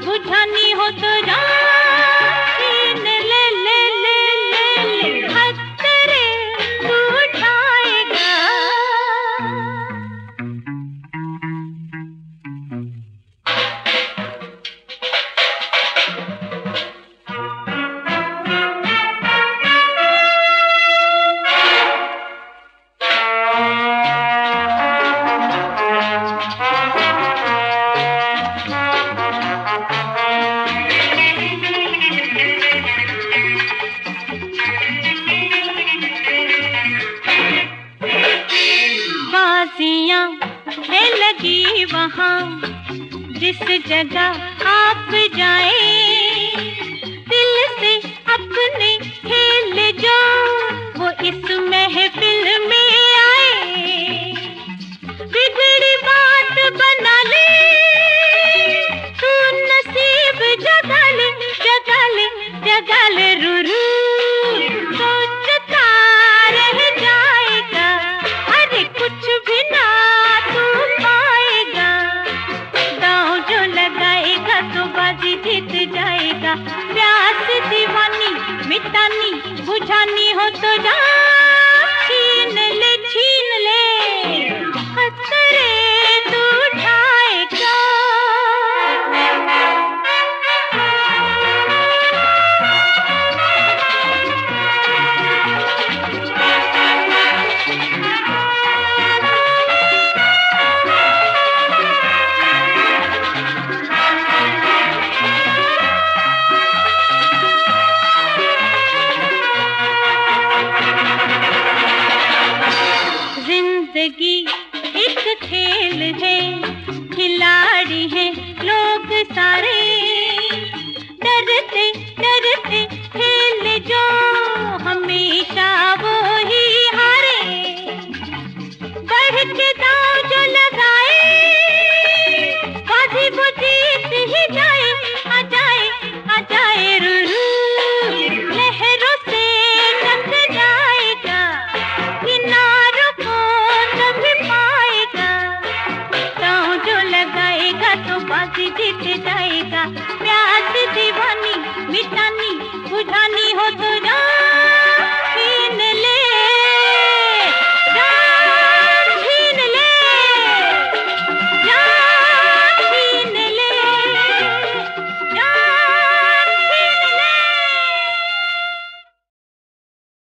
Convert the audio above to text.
बुझानी हो तो जान छीन ले ले ले ले ले खतरे तू उठाएगा। बाजियां है लगी वहाँ जिस जगह आप जाए, दिल से अपने खेल जो वो इस महफिल में आए। बिगड़ी बात बना ले तू नसीब जगा ले जगा ले जगा ले रू रू सोचता रह जाएगा। अरे कुछ भी ना तू पाएगा, दांव जो लगाएगा तो बाजी जीत जाएगा। प्यास दीवानी मिटानी बुझानी हो तो जा छीन ले खतरे तू उठाएगा। जिंदगी एक खेल है, खिलाड़ी हैं लोग सारे। डरते डरते खेल जो हमेशा वो ही हारे। बढ़ के दांव जो लगाए बाजी वो जीत ही जाए। आ जाए रू रू लहरों से टक जाएगा, किनारों को तभी पाएगा। दांव जो लगाएगा तो बाजी जीत जाएगा। प्यास दीवानी मिटानी